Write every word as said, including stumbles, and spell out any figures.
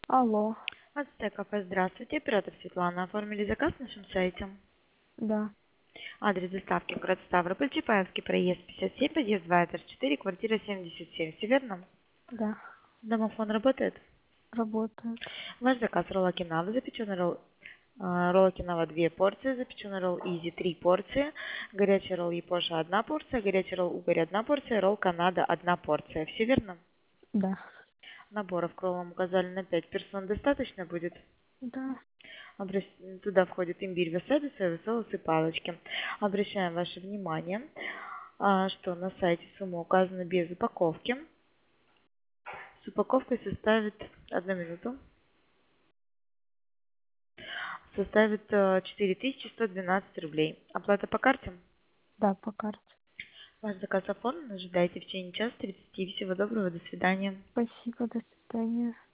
Алло, Ацтек кафе, здравствуйте. Оператор Светлана. Оформили заказ на нашем сайте. да, Адрес доставки город Ставрополь, Чапаевский проезд пятьдесят семь, подъезд два, этаж четыре, квартира семьдесят семь. Все верно? да, Домофон работает? работает. Ваш заказ ролл окинава, запеченный ролл, а, ролл окинава две порции, запеченный ролл изи три порции, горячий ролл япоша одна порция, горячий ролл угорь одна порция, ролл канада одна порция. Все верно? Да, Наборов к роллам указали на пять персон. Достаточно будет? да, Обращ- Туда входит имбирь, васаби, соевый соус и палочки. Обращаем ваше внимание, а, что на сайте сумма указана без упаковки. С упаковкой составит, одну минуту, составит э, четыре тысячи сто двенадцать рублей. Оплата по карте? да, по карте. Ваш заказ оформлен, ожидайте в течение часа тридцати. Всего доброго, до свидания. Спасибо, до свидания.